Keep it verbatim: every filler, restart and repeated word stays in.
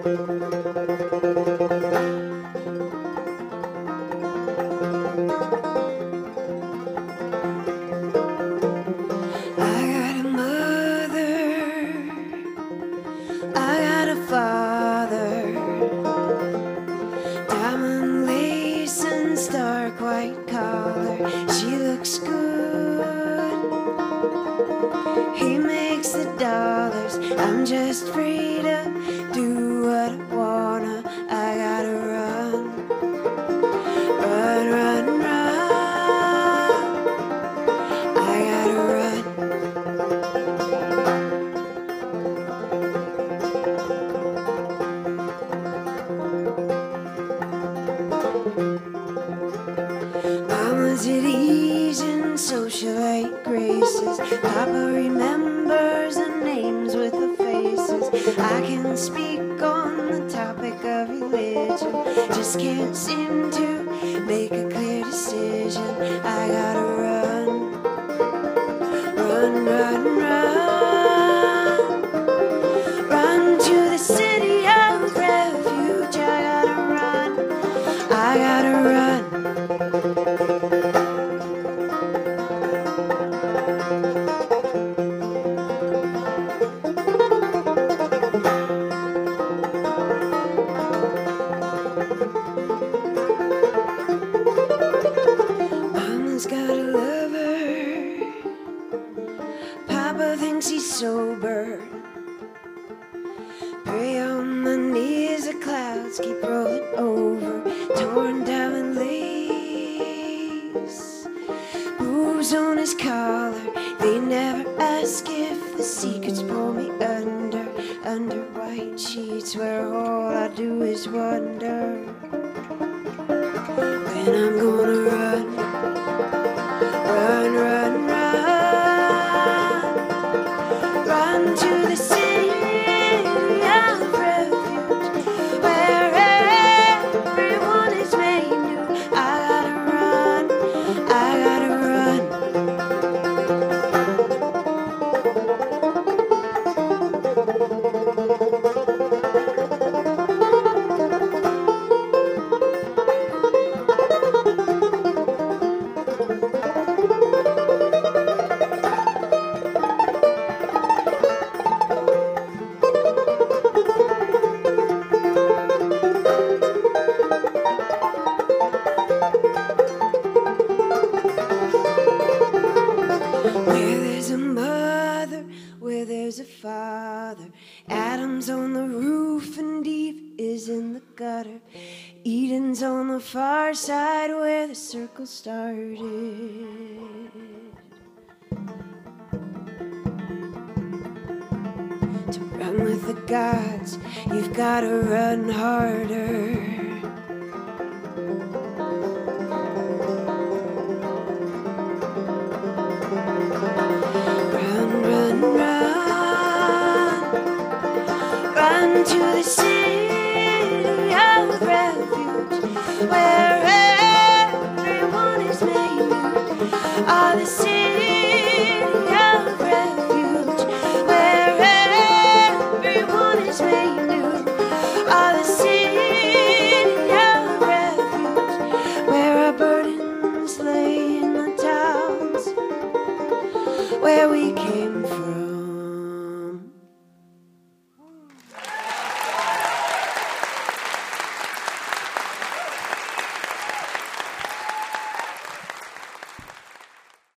Father, diamond lace and stark white collar. She looks good. He makes the dollars. I'm just free to do what I wanna. I gotta run, run, run, run. I gotta run. Mama's at ease in socialite graces. Papa remembers the names with the faces. I can speak on the topic of religion, just can't seem to make a clear decision. I gotta run, run, run, run, run to the city of refuge. I gotta run, I gotta run. Mama's got a lover. Papa thinks he's sober. Pray on my knees, the clouds keep rolling over. Torn diamond lace, booze on his collar. They never ask if the secrets pull me under, under white sheets where all I do is wonder when I'm gonna run, run, run, run, run to the city of refuge where everyone is made new. I gotta run, I gotta run. Where there's a mother, where there's a father, Adam's on the roof and Eve is in the gutter. Eden's on the far side where the circle started. To run with the gods, you've gotta run harder. Run, run, run, run to the city.